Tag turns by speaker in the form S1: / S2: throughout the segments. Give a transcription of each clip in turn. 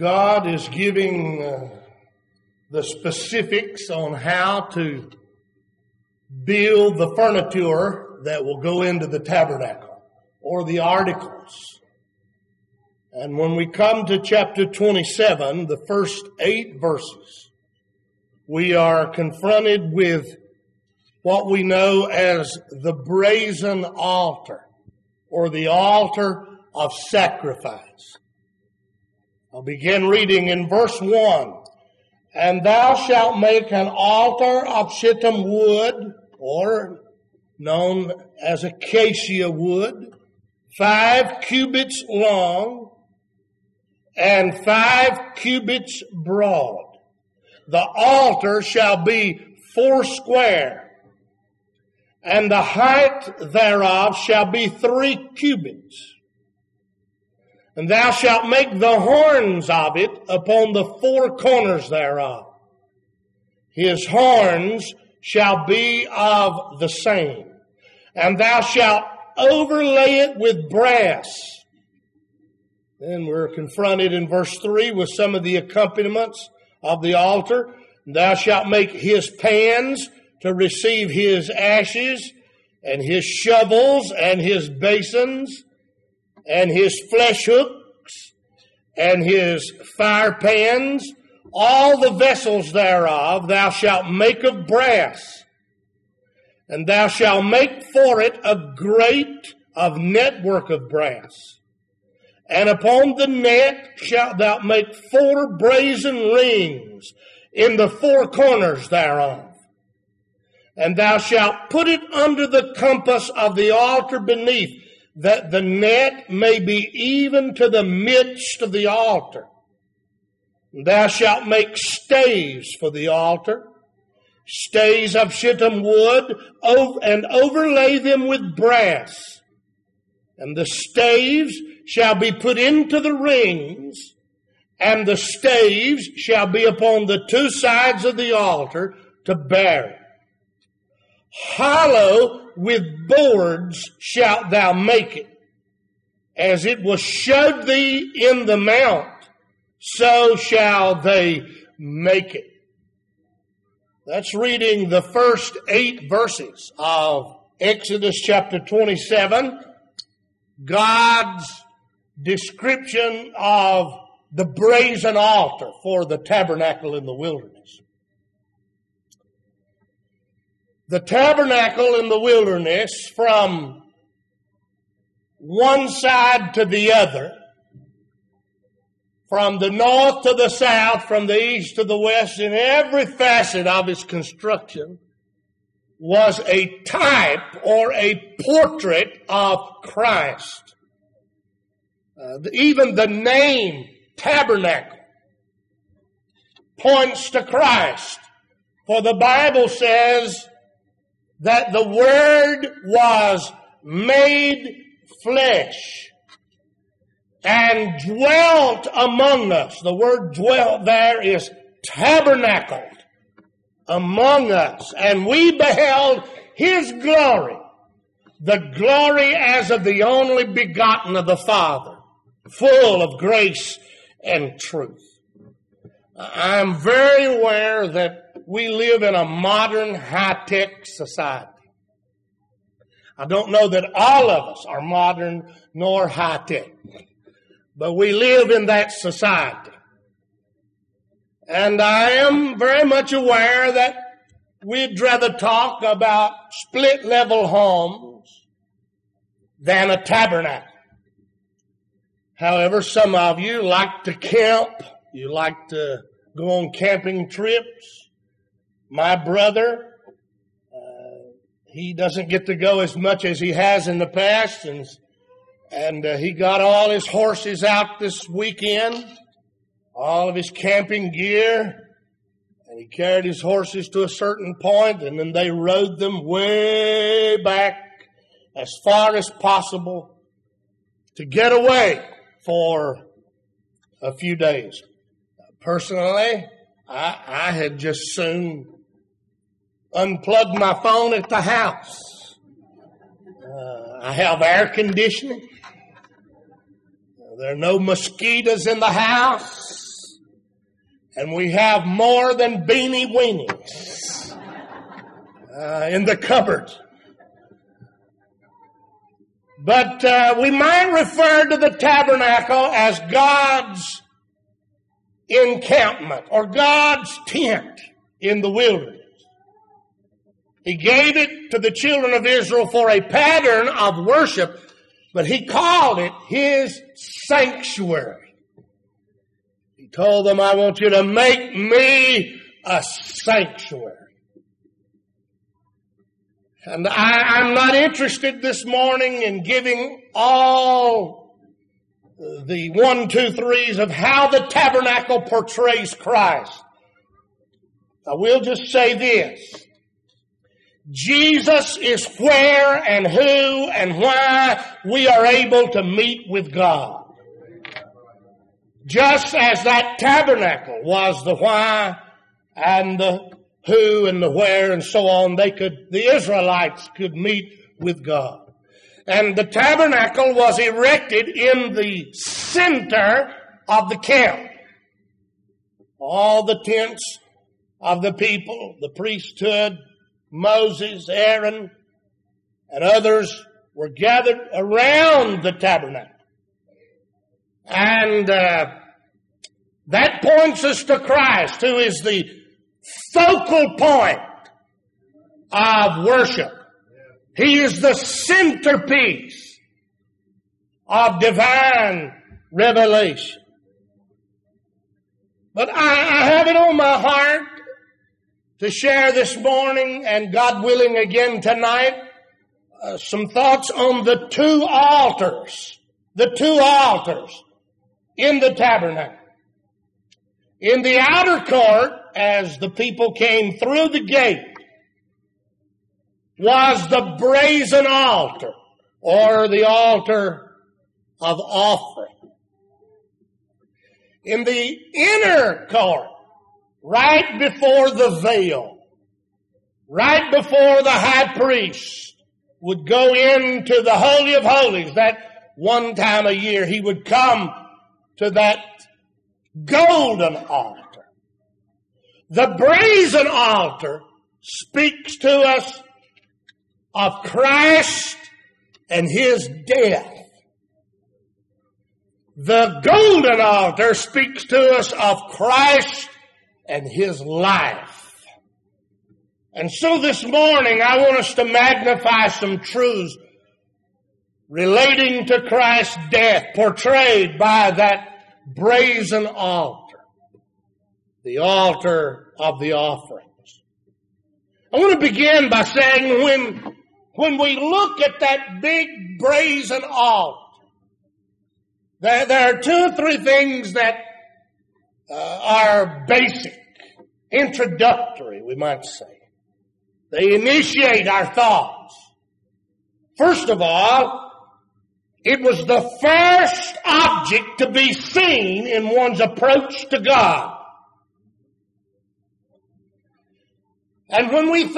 S1: God is giving the specifics on how to build the furniture that will go into the tabernacle, or the articles. And when we come to chapter 27, the first 8 verses, we are confronted with what we know as the brazen altar, or the altar of sacrifice. I'll begin reading in verse 1. And thou shalt make an altar of shittim wood, or known as acacia wood, 5 cubits long and 5 cubits broad. The altar shall be 4 square, and the height thereof shall be 3 cubits. And thou shalt make the horns of it upon the 4 corners thereof. His horns shall be of the same. And thou shalt overlay it with brass. Then we're confronted in verse 3 with some of the accompaniments of the altar. Thou shalt make his pans to receive his ashes, and his shovels, and his basins, and his flesh hooks, and his fire pans, all the vessels thereof thou shalt make of brass. And thou shalt make for it a grate of network of brass. And upon the net shalt thou make 4 brazen rings in the 4 corners thereof. And thou shalt put it under the compass of the altar beneath, that the net may be even to the midst of the altar. Thou shalt make staves for the altar, staves of shittim wood, and overlay them with brass. And the staves shall be put into the rings, and the staves shall be upon the 2 sides of the altar to bear it. Hollow with boards shalt thou make it, as it was showed thee in the mount, so shall they make it. That's reading the first 8 verses of Exodus chapter 27, God's description of the brazen altar for the tabernacle in the wilderness. The tabernacle in the wilderness, from one side to the other, from the north to the south, from the east to the west, in every facet of its construction, was a type or a portrait of Christ. Even the name tabernacle points to Christ. For the Bible says that the Word was made flesh and dwelt among us. The word dwelt there is tabernacled among us. And we beheld his glory, the glory as of the only begotten of the Father, full of grace and truth. I'm very aware that we live in a modern high-tech society. I don't know that all of us are modern nor high-tech, but we live in that society. And I am very much aware that we'd rather talk about split-level homes than a tabernacle. However, some of you like to camp. You like to go on camping trips. My brother, he doesn't get to go as much as he has in the past, and he got all his horses out this weekend, all of his camping gear, and he carried his horses to a certain point, and then they rode them way back as far as possible to get away for a few days. Personally, I had just soon unplugged my phone at the house. I have air conditioning. There are no mosquitoes in the house. And we have more than beanie weenies in the cupboard. But we might refer to the tabernacle as God's encampment or God's tent in the wilderness. He gave it to the children of Israel for a pattern of worship, but he called it his sanctuary. He told them, I want you to make me a sanctuary. And I'm not interested this morning in giving all the 1, 2, 3s of how the tabernacle portrays Christ. I will just say this. Jesus is where and who and why we are able to meet with God. Just as that tabernacle was the why and the who and the where and so on, the Israelites could meet with God. And the tabernacle was erected in the center of the camp. All the tents of the people, the priesthood, Moses, Aaron, and others were gathered around the tabernacle. And that points us to Christ, who is the focal point of worship. He is the centerpiece of divine revelation. But I have it on my heart to share this morning, and God willing again tonight, some thoughts on the two altars in the tabernacle. In the outer court, as the people came through the gate, was the brazen altar, or the altar of offering. In the inner court, right before the veil, right before the high priest would go into the Holy of Holies, that one time a year he would come to that golden altar. The brazen altar speaks to us of Christ and his death. The golden altar speaks to us of Christ and his life. And so this morning I want us to magnify some truths relating to Christ's death portrayed by that brazen altar, the altar of the offerings. I want to begin by saying when we look at that big brazen altar, there are 2 or 3 things that are basic, introductory, we might say. They initiate our thoughts. First of all, it was the first object to be seen in one's approach to God. And when we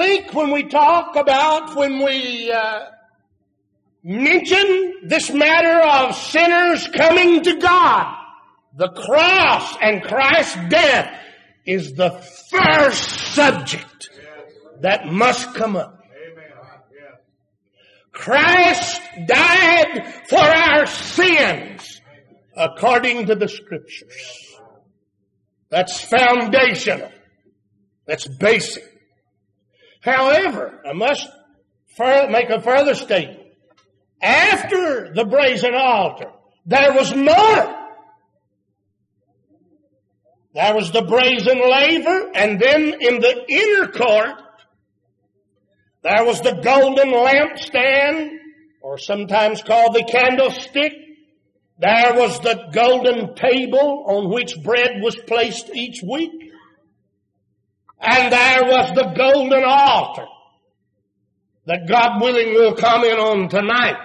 S1: mention this matter of sinners coming to God, the cross and Christ's death is the first subject that must come up. Christ died for our sins according to the Scriptures. That's foundational. That's basic. However, I must make a further statement. After the brazen altar, there was more. There was the brazen laver, and then in the inner court, there was the golden lampstand, or sometimes called the candlestick. There was the golden table on which bread was placed each week. And there was the golden altar that God willing will comment on tonight.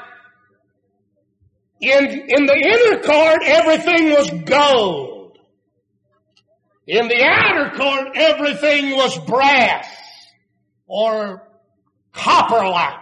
S1: In the inner court, everything was gold. In the outer court, everything was brass or copper-like.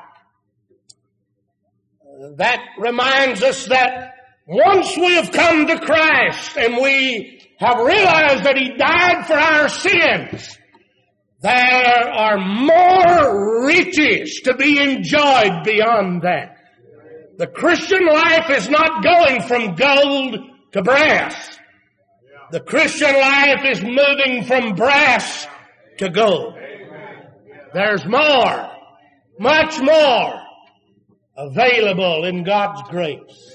S1: That reminds us that once we have come to Christ and we have realized that He died for our sins, there are more riches to be enjoyed beyond that. The Christian life is not going from gold to brass. The Christian life is moving from brass to gold. There's more, much more available in God's grace.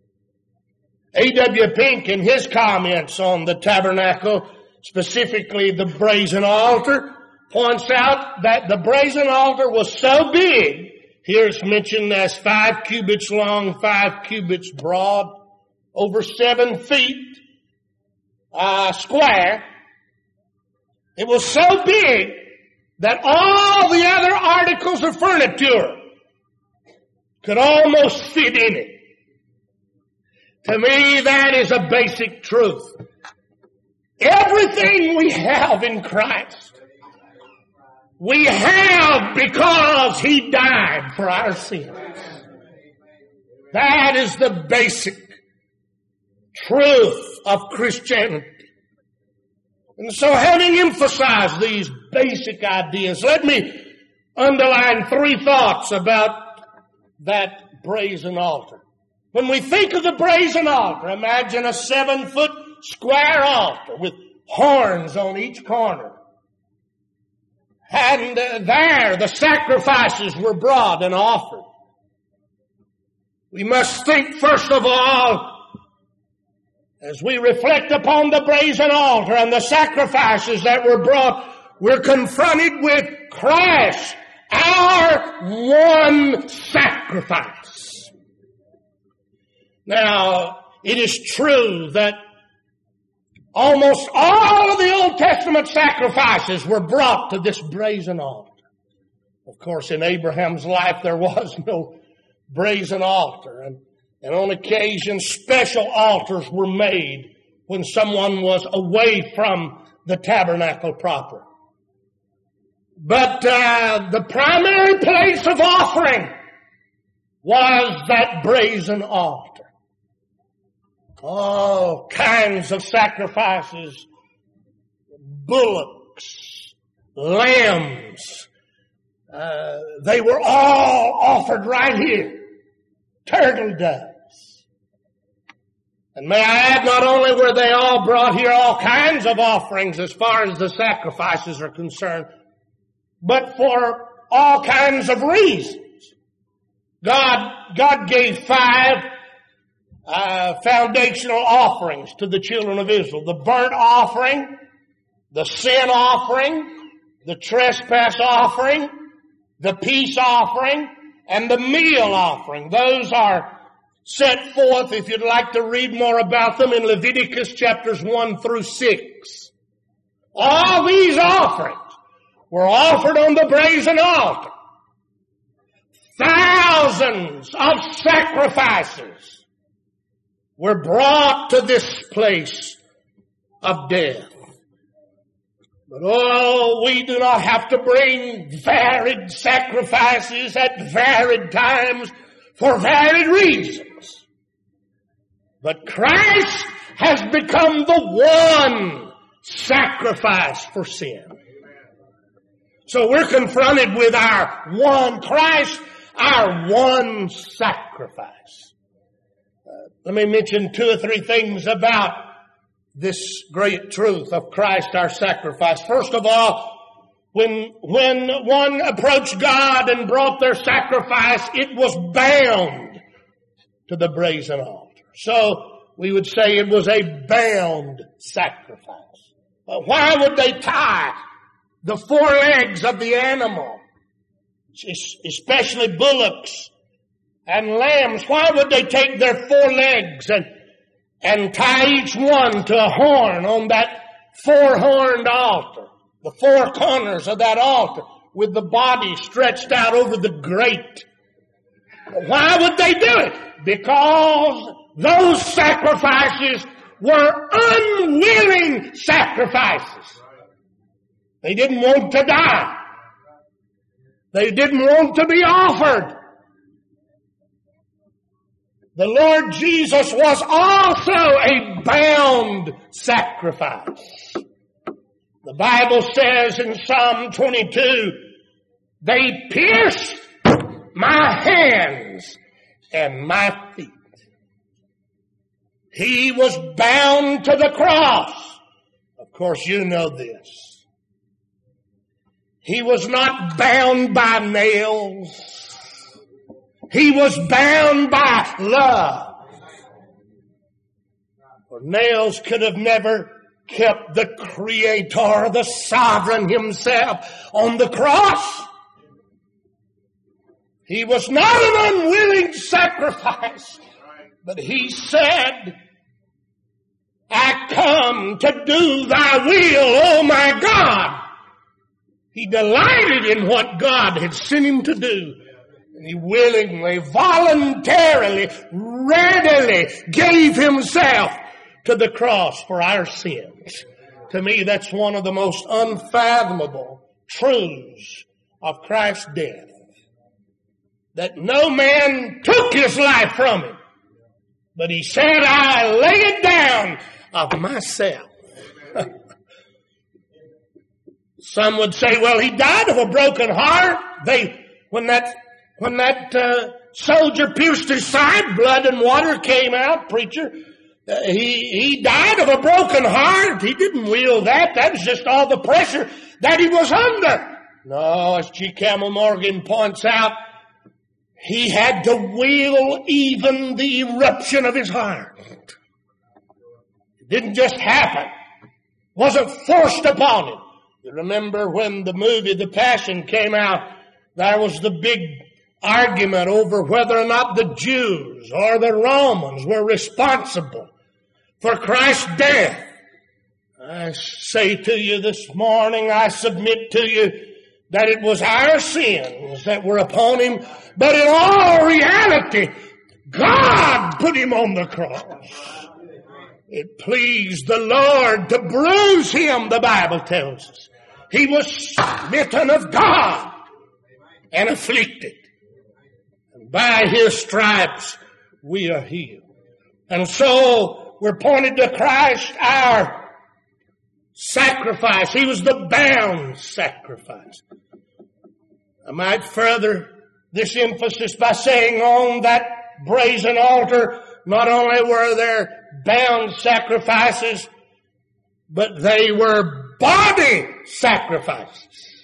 S1: A.W. Pink, in his comments on the tabernacle, specifically the brazen altar, points out that the brazen altar was so big, here it's mentioned as 5 cubits long, 5 cubits broad, over 7 feet square. It was so big that all the other articles of furniture could almost fit in it. To me, that is a basic truth. Everything we have in Christ, we have because He died for our sins. That is the basic truth of Christianity. And so, having emphasized these basic ideas, let me underline 3 thoughts about that brazen altar. When we think of the brazen altar, imagine a 7-foot square altar with horns on each corner. And there the sacrifices were brought and offered. We must think first of all, as we reflect upon the brazen altar and the sacrifices that were brought, we're confronted with Christ, our one sacrifice. Now, it is true that almost all of the Old Testament sacrifices were brought to this brazen altar. Of course, in Abraham's life, there was no brazen altar. And on occasion, special altars were made when someone was away from the tabernacle proper. But the primary place of offering was that brazen altar. All kinds of sacrifices, bullocks, lambs, they were all offered right here. Turtle doves. And may I add, not only were they all brought here, all kinds of offerings as far as the sacrifices are concerned, but for all kinds of reasons. God gave 5 foundational offerings to the children of Israel. The burnt offering, the sin offering, the trespass offering, the peace offering, and the meal offering. Those are set forth, if you'd like to read more about them, in Leviticus chapters 1 through 6. All these offerings were offered on the brazen altar. Thousands of sacrifices were brought to this place of death. But we do not have to bring varied sacrifices at varied times for varied reasons. But Christ has become the one sacrifice for sin. So we're confronted with our one Christ, our one sacrifice. Let me mention 2 or 3 things about this great truth of Christ, our sacrifice. First of all, when one approached God and brought their sacrifice, it was bound to the brazen altar. So we would say it was a bound sacrifice. But why would they tie the 4 legs of the animal, especially bullocks and lambs? Why would they take their 4 legs and tie each one to a horn on that 4-horned altar, the 4 corners of that altar, with the body stretched out over the grate? Why would they do it? Because those sacrifices were unwilling sacrifices. They didn't want to die. They didn't want to be offered. The Lord Jesus was also a bound sacrifice. The Bible says in Psalm 22, they pierced my hands and my feet. He was bound to the cross. Of course, you know this. He was not bound by nails. He was bound by love. For nails could have never kept the Creator, the Sovereign Himself on the cross. He was not an unwilling sacrifice, but He said, I come to do thy will, O my God. He delighted in what God had sent Him to do. And He willingly, voluntarily, readily gave Himself to the cross for our sins. To me, that's one of the most unfathomable truths of Christ's death. That no man took His life from Him, but He said, I lay it down of myself. Some would say, well, He died of a broken heart. When that soldier pierced His side, blood and water came out, preacher. He died of a broken heart. He didn't will that. That was just all the pressure that He was under. No, as G. Campbell Morgan points out, He had to will even the eruption of His heart. It didn't just happen. It wasn't forced upon Him. You remember when the movie The Passion came out, there was the big argument over whether or not the Jews or the Romans were responsible for Christ's death. I say to you this morning, I submit to you that it was our sins that were upon Him, but in all reality, God put Him on the cross. It pleased the Lord to bruise Him, the Bible tells us. He was smitten of God and afflicted. And by His stripes we are healed. And so we're pointed to Christ, our sacrifice. He was the bound sacrifice. I might further this emphasis by saying on that brazen altar, not only were there bound sacrifices, but they were body sacrifices.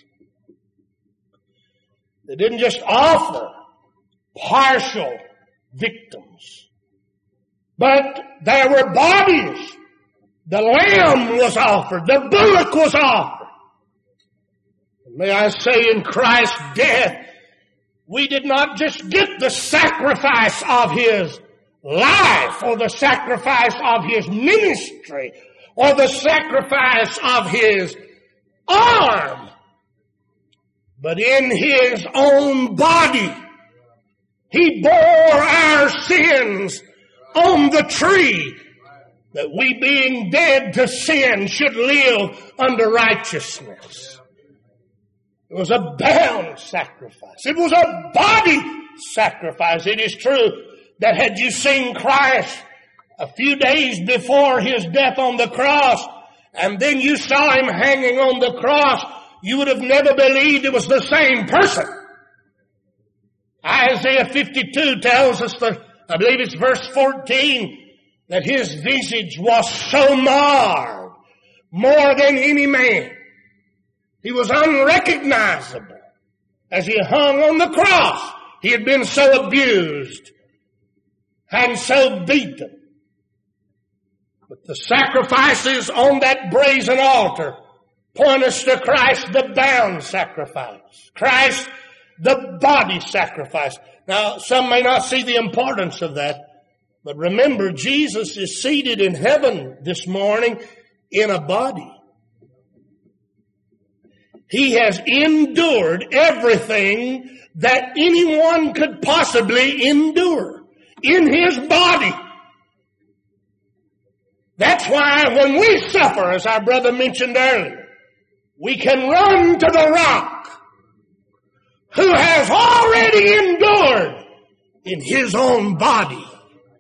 S1: They didn't just offer partial victims, but there were bodies. The lamb was offered. The bullock was offered. May I say, in Christ's death, we did not just get the sacrifice of His life or the sacrifice of His ministry or the sacrifice of His arm, but in His own body, He bore our sins on the tree, that we being dead to sin should live under righteousness. It was a bound sacrifice. It was a body sacrifice. It is true that had you seen Christ a few days before His death on the cross, and then you saw Him hanging on the cross, you would have never believed it was the same person. Isaiah 52 tells us, I believe it's verse 14, that His visage was so marred, more than any man. He was unrecognizable. As He hung on the cross, He had been so abused and so beaten. But the sacrifices on that brazen altar point us to Christ, the bound sacrifice. Christ, the body sacrifice. Now, some may not see the importance of that, but remember, Jesus is seated in heaven this morning in a body. He has endured everything that anyone could possibly endure in His body. That's why when we suffer, as our brother mentioned earlier, we can run to the rock who has already endured in His own body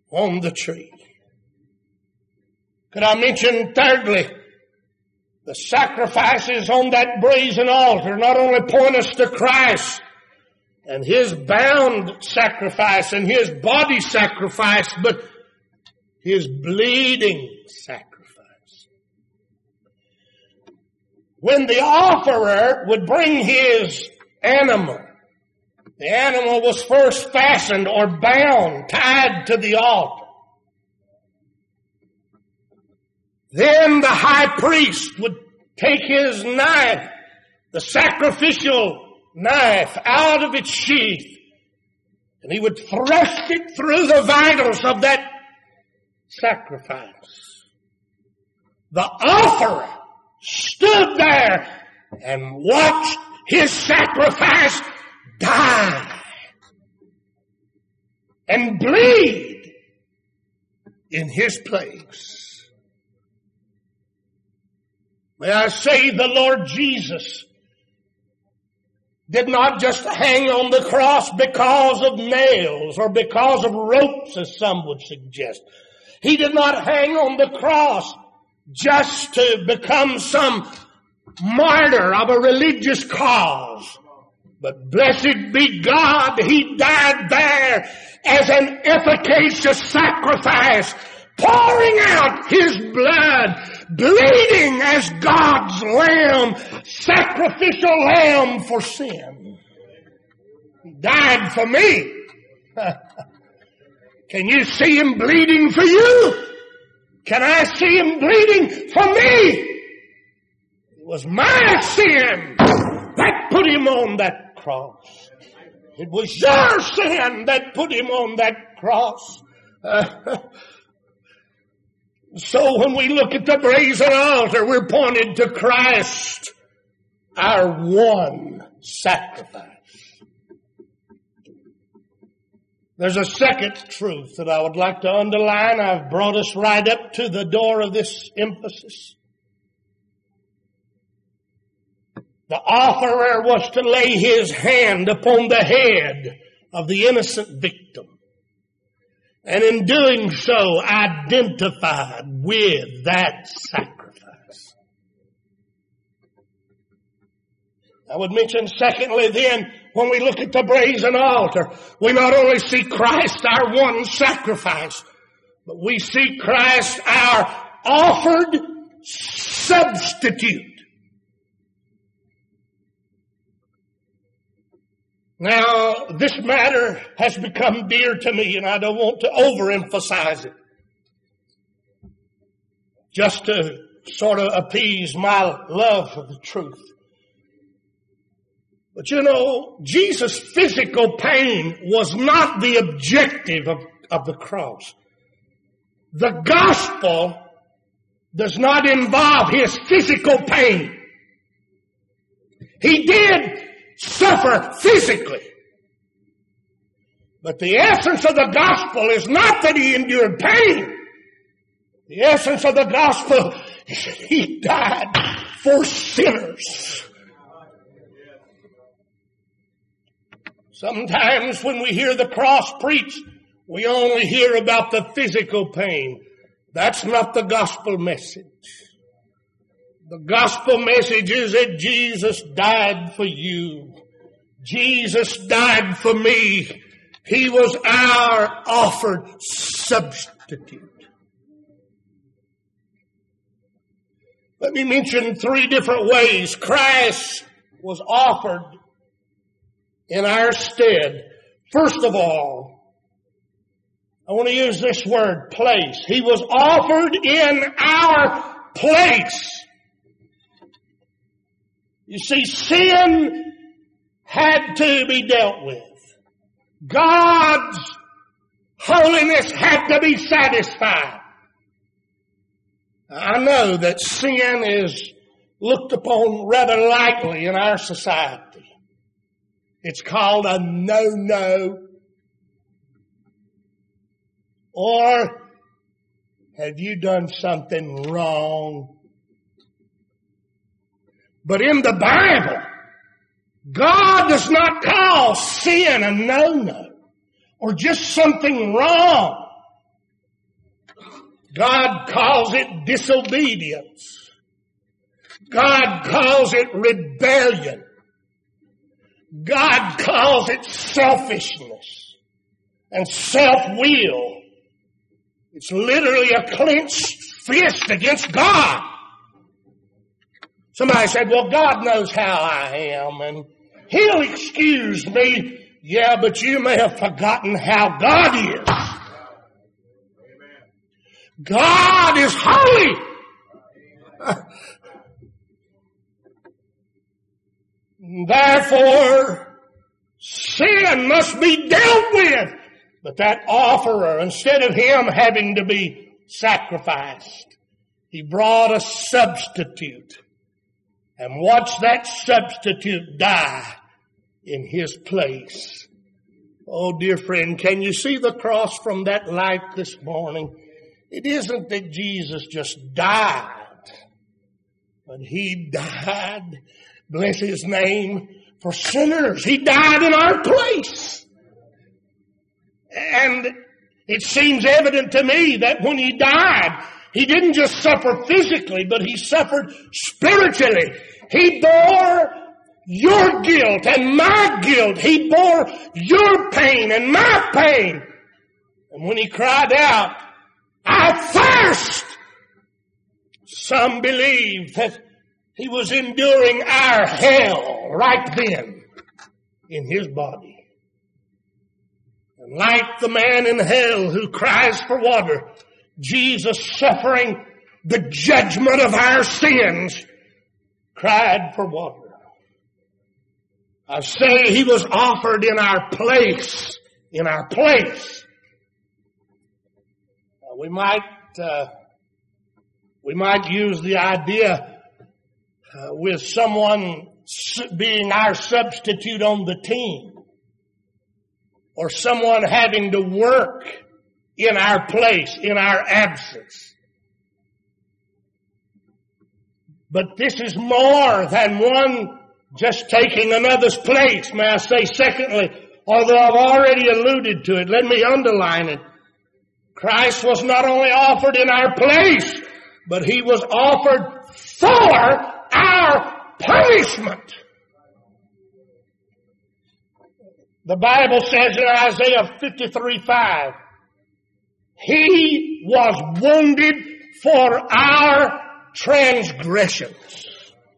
S1: on the tree. Could I mention thirdly, the sacrifices on that brazen altar not only point us to Christ and His bound sacrifice and His body sacrifice, but His bleeding sacrifice. When the offerer would bring his animal, the animal was first fastened or bound, tied to the altar. Then the high priest would take his knife, the sacrificial knife, out of its sheath, and he would thrust it through the vitals of that sacrifice. The offerer stood there and watched his sacrifice die and bleed in his place. May I say, the Lord Jesus did not just hang on the cross because of nails or because of ropes, as some would suggest. He did not hang on the cross just to become some martyr of a religious cause. But blessed be God, He died there as an efficacious sacrifice, pouring out His blood, bleeding as God's lamb, sacrificial lamb for sin. He died for me. Can you see Him bleeding for you? Can I see Him bleeding for me? It was my sin that put Him on that cross. It was your sin that put Him on that cross. So when we look at the brazen altar, we're pointed to Christ, our one sacrifice. There's a second truth that I would like to underline. I've brought us right up to the door of this emphasis. The offerer was to lay his hand upon the head of the innocent victim, and in doing so identified with that sacrifice. I would mention secondly then, when we look at the brazen altar, we not only see Christ, our one sacrifice, but we see Christ, our offered substitute. Now, this matter has become dear to me, and I don't want to overemphasize it, just to sort of appease my love for the truth. But you know, Jesus' physical pain was not the objective of the cross. The gospel does not involve His physical pain. He did suffer physically. But the essence of the gospel is not that He endured pain. The essence of the gospel is that He died for sinners. Sometimes when we hear the cross preached, we only hear about the physical pain. That's not the gospel message. The gospel message is that Jesus died for you. Jesus died for me. He was our offered substitute. Let me mention 3 different ways Christ was offered in our stead. First of all, I want to use this word, place. He was offered in our place. You see, sin had to be dealt with. God's holiness had to be satisfied. I know that sin is looked upon rather lightly in our society. It's called a no-no. Or, have you done something wrong? But in the Bible, God does not call sin a no-no or just something wrong. God calls it disobedience. God calls it rebellion. God calls it selfishness and self-will. It's literally a clenched fist against God. Somebody said, well, God knows how I am and He'll excuse me. Yeah, but you may have forgotten how God is. God is holy. Therefore, sin must be dealt with. But that offerer, instead of him having to be sacrificed, he brought a substitute and watched that substitute die in his place. Oh, dear friend, can you see the cross from that light this morning? It isn't that Jesus just died, but He died, bless His name, for sinners. He died in our place. And it seems evident to me that when He died, He didn't just suffer physically, but He suffered spiritually. He bore your guilt and my guilt. He bore your pain and my pain. And when He cried out, I thirst, some believe that He was enduring our hell right then in His body. And like the man in hell who cries for water, Jesus, suffering the judgment of our sins, cried for water. I say He was offered in our place. In our place. We might use the idea with someone being our substitute on the team, or someone having to work in our place, in our absence. But this is more than one just taking another's place. May I say, secondly, although I've already alluded to it, let me underline it. Christ was not only offered in our place, but He was offered for our punishment. The Bible says in Isaiah 53:5, He was wounded for our transgressions.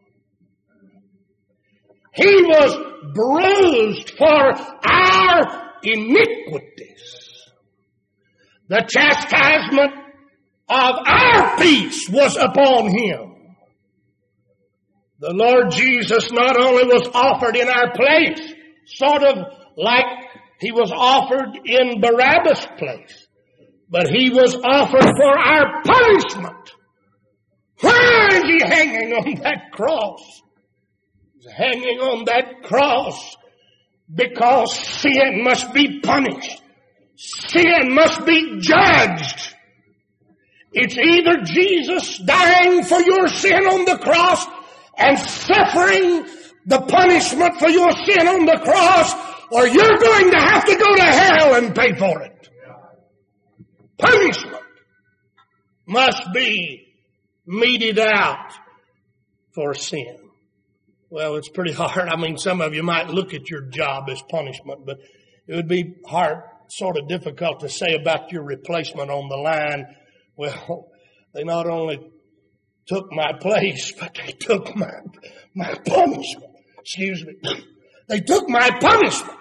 S1: He was bruised for our iniquities. The chastisement of our peace was upon Him. The Lord Jesus not only was offered in our place, sort of like He was offered in Barabbas' place, but He was offered for our punishment. Why is He hanging on that cross? He's hanging on that cross because sin must be punished. Sin must be judged. It's either Jesus dying for your sin on the cross and suffering the punishment for your sin on the cross, or you're going to have to go to hell and pay for it. Punishment must be meted out for sin. Well, it's pretty hard. I mean, some of you might look at your job as punishment, but it would be hard, sort of difficult to say about your replacement on the line. Well, they not only took my place, but they took my punishment. Excuse me. They took my punishment.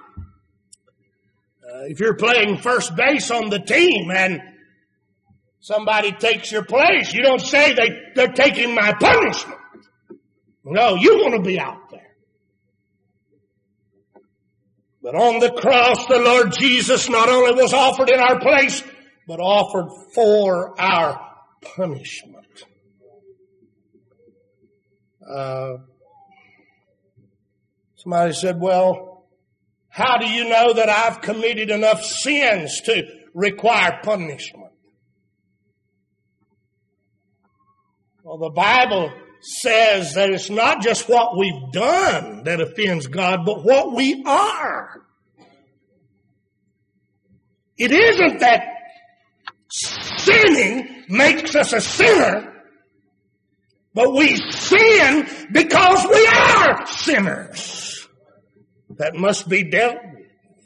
S1: If you're playing first base on the team and somebody takes your place, you don't say they're taking my punishment. No, you want to be out there. But on the cross, the Lord Jesus not only was offered in our place, but offered for our punishment. Somebody said, well, how do you know that I've committed enough sins to require punishment? Well, the Bible says that it's not just what we've done that offends God, but what we are. It isn't that sinning makes us a sinner, but we sin because we are sinners. That must be dealt with.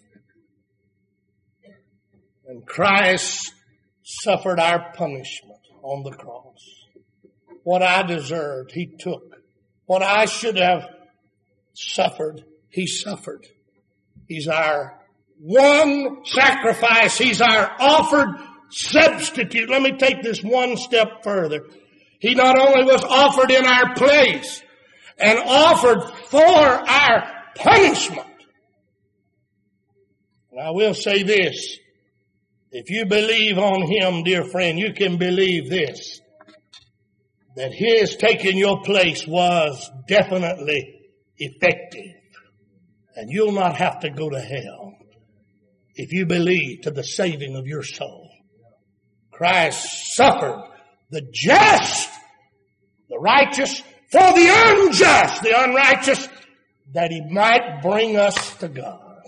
S1: And Christ suffered our punishment on the cross. What I deserved, He took. What I should have suffered, He suffered. He's our one sacrifice. He's our offered substitute. Let me take this one step further. He not only was offered in our place and offered for our punishment. And I will say this. If you believe on Him, dear friend, you can believe this. That His taking your place was definitely effective. And you'll not have to go to hell if you believe to the saving of your soul. Christ suffered the just, the righteous, for the unjust, the unrighteous, that He might bring us to God.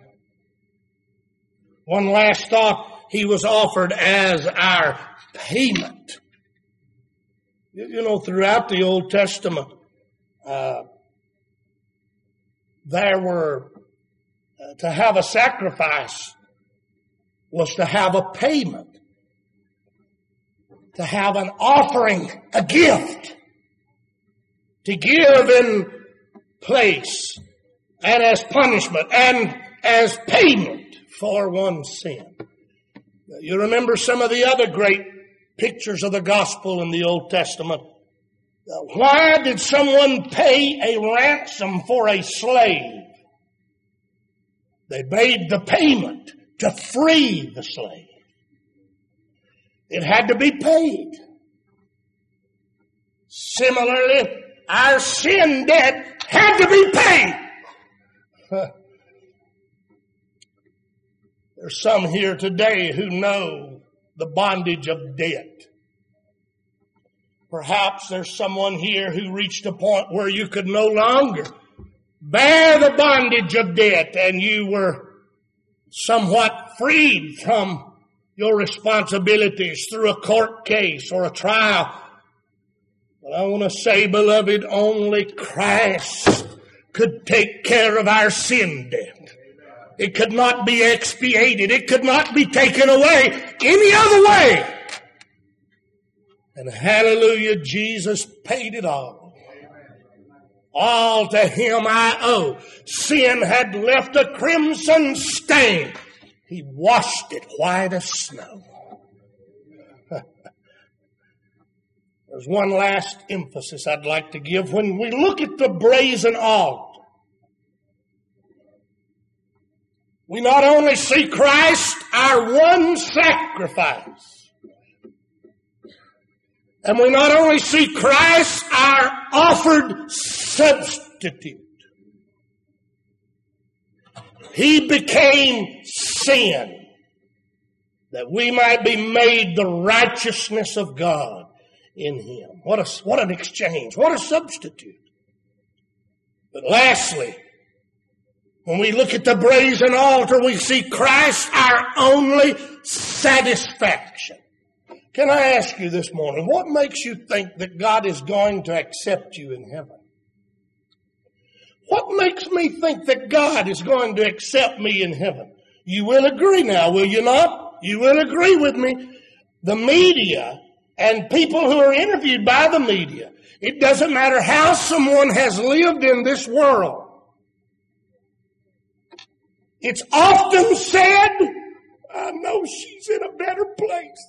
S1: One last thought. He was offered as our payment. You know, throughout the Old Testament, there were, to have a sacrifice was to have a payment, to have an offering, a gift, to give in place and as punishment and as payment for one's sin. You remember some of the other great pictures of the gospel in the Old Testament. Why did someone pay a ransom for a slave? They made the payment to free the slave. It had to be paid. Similarly, our sin debt had to be paid. There's some here today who know the bondage of debt. Perhaps there's someone here who reached a point where you could no longer bear the bondage of debt and you were somewhat freed from your responsibilities through a court case or a trial. But I want to say, beloved, only Christ could take care of our sin debt. It could not be expiated. It could not be taken away any other way. And hallelujah, Jesus paid it all. All to Him I owe. Sin had left a crimson stain. He washed it white as snow. There's one last emphasis I'd like to give. When we look at the brazen altar, we not only see Christ, our one sacrifice, and we not only see Christ, our offered substitute. He became sin that we might be made the righteousness of God in Him. What an exchange. What a substitute. But lastly, when we look at the brazen altar, we see Christ, our only satisfaction. Can I ask you this morning, what makes you think that God is going to accept you in heaven? What makes me think that God is going to accept me in heaven? You will agree now, will you not? You will agree with me. The media and people who are interviewed by the media, it doesn't matter how someone has lived in this world. It's often said, I know she's in a better place.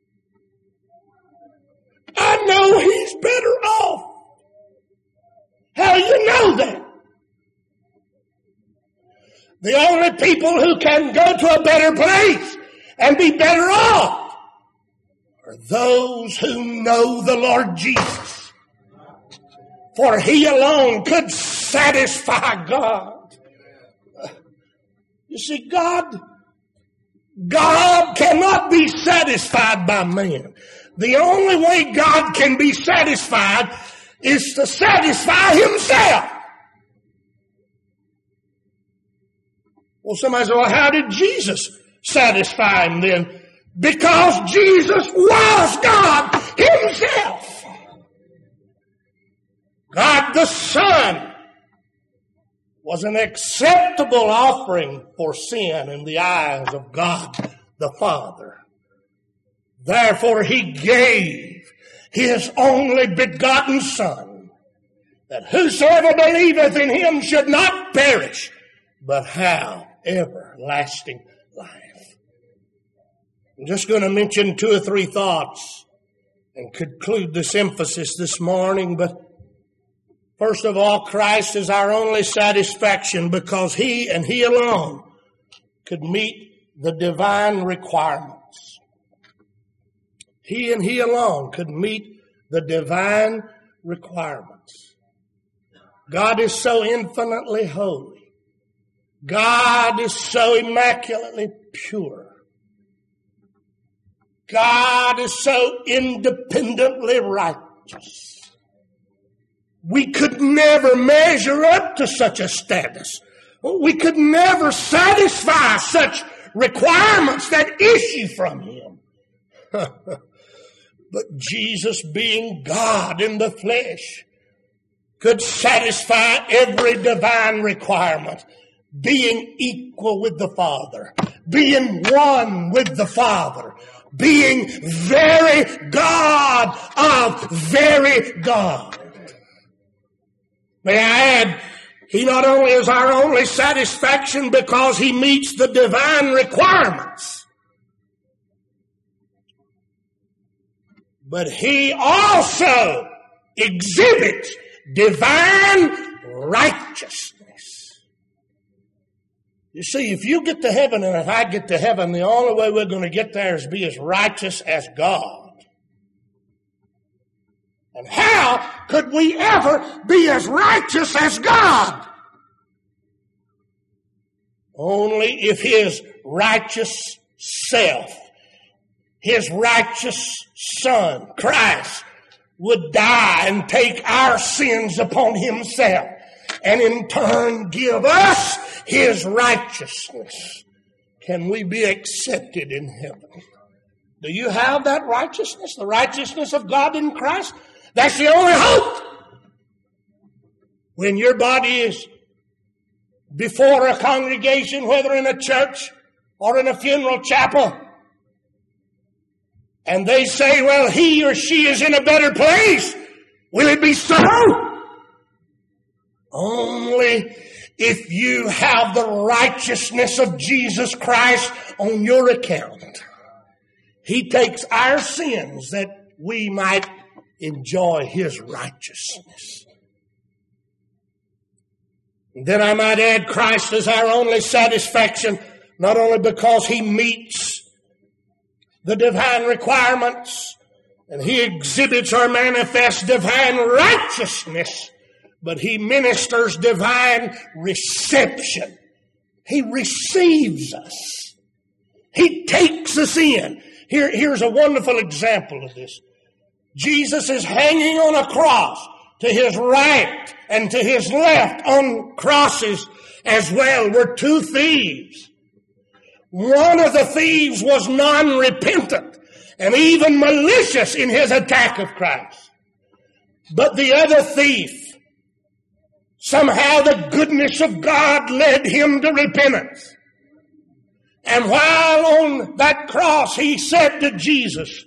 S1: I know he's better off. How do you know that? The only people who can go to a better place and be better off are those who know the Lord Jesus. For He alone could satisfy God. You see, God cannot be satisfied by man. The only way God can be satisfied is to satisfy Himself. Well, somebody said, well, how did Jesus satisfy Him then? because Jesus was God himself. God the Son was an acceptable offering for sin in the eyes of God the Father. Therefore he gave his only begotten Son, that whosoever believeth in him should not perish, but have everlasting life. I'm just going to mention 2 or 3 thoughts and conclude this emphasis this morning. But first of all, Christ is our only satisfaction because he and he alone could meet the divine requirements. He and he alone could meet the divine requirements. God is so infinitely holy. God is so immaculately pure. God is so independently righteous. We could never measure up to such a status. We could never satisfy such requirements that issue from him. But Jesus, being God in the flesh, could satisfy every divine requirement, being equal with the Father, being one with the Father, being very God of very God. May I add, he not only is our only satisfaction because he meets the divine requirements, but he also exhibits divine righteousness. You see, if you get to heaven and if I get to heaven, the only way we're going to get there is be as righteous as God. And how could we ever be as righteous as God? Only if his righteous self, his righteous Son, Christ, would die and take our sins upon himself and in turn give us his righteousness. Can we be accepted in heaven? Do you have that righteousness? The righteousness of God in Christ? That's the only hope. When your body is before a congregation, whether in a church or in a funeral chapel, and they say, well, he or she is in a better place, will it be so? Only if you have the righteousness of Jesus Christ on your account. He takes our sins that we might enjoy his righteousness. And then I might add, Christ is our only satisfaction, not only because he meets the divine requirements and he exhibits or manifests divine righteousness, but he ministers divine reception. He receives us. He takes us in. Here's a wonderful example of this. Jesus is hanging on a cross. To his right and to his left on crosses as well were 2 thieves. One of the thieves was non-repentant and even malicious in his attack of Christ. But the other thief, somehow the goodness of God led him to repentance. And while on that cross, he said to Jesus,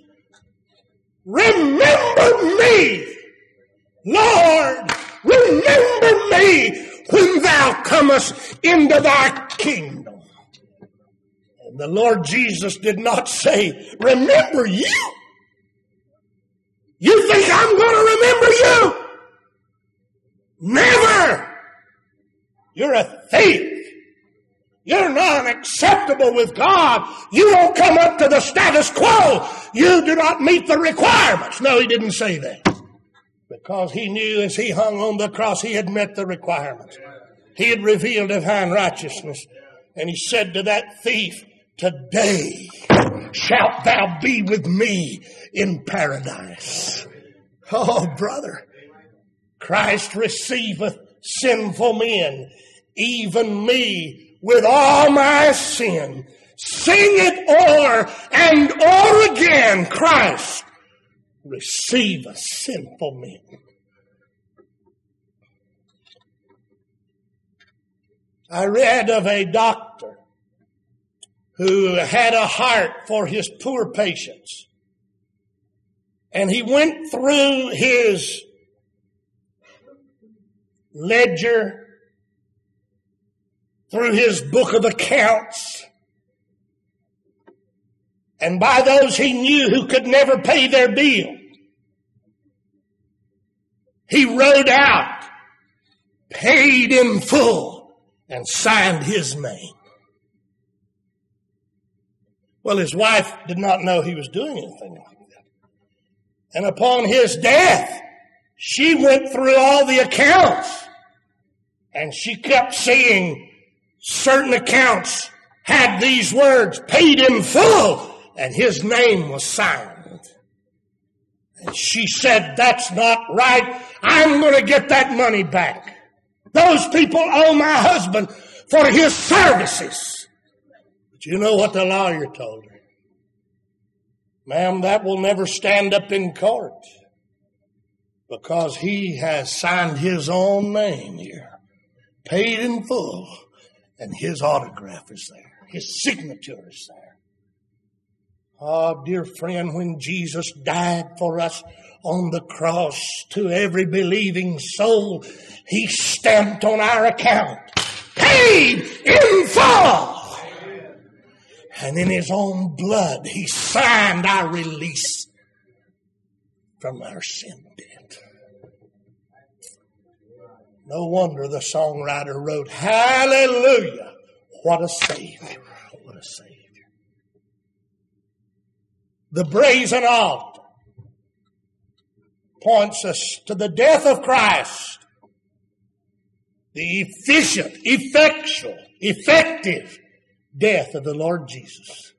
S1: "Remember me, Lord, remember me when thou comest into thy kingdom." And the Lord Jesus did not say, "Remember you? You think I'm going to remember you? Never! You're a thief. You're not acceptable with God. You won't come up to the status quo. You do not meet the requirements." No, he didn't say that. Because he knew as he hung on the cross, he had met the requirements. He had revealed divine righteousness. And he said to that thief, "Today shalt thou be with me in paradise." Oh, brother, Christ receiveth sinful men, even me, with all my sin, Sing it o'er and o'er again. Christ, receive us sinful men. I read of a doctor who had a heart for his poor patients. And he went through his ledger, through his book of accounts, and by those he knew who could never pay their bill, he wrote out, paid in full, and signed his name. Well, his wife did not know he was doing anything like that. And upon his death, she went through all the accounts, and she kept seeing certain accounts had these words, paid in full, and his name was signed. And she said, that's not right. I'm going to get that money back. Those people owe my husband for his services. But you know what the lawyer told her? Ma'am, that will never stand up in court because he has signed his own name here, paid in full, and his autograph is there. His signature is there. Oh, dear friend, when Jesus died for us on the cross, to every believing soul, he stamped on our account, paid in full. And in his own blood, he signed our release from our sin debt. No wonder the songwriter wrote, hallelujah, what a Savior, what a Savior. The brazen altar points us to the death of Christ, the efficient, effectual, effective death of the Lord Jesus.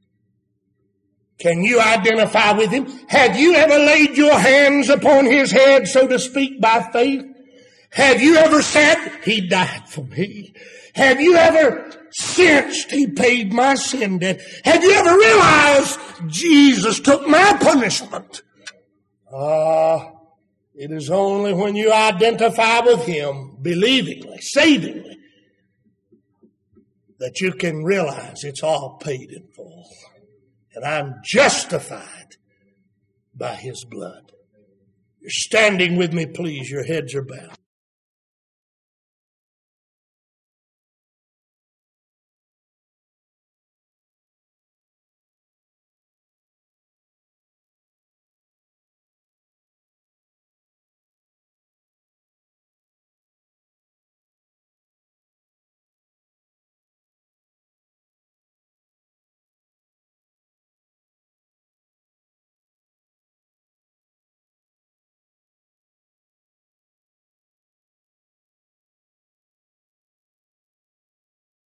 S1: Can you identify with him? Have you ever laid your hands upon his head, so to speak, by faith? Have you ever said, he died for me? Have you ever sensed he paid my sin debt? Have you ever realized Jesus took my punishment? It is only when you identify with him, believingly, savingly, that you can realize it's all paid in full. And I'm justified by his blood. You're standing with me, please. Your heads are bowed.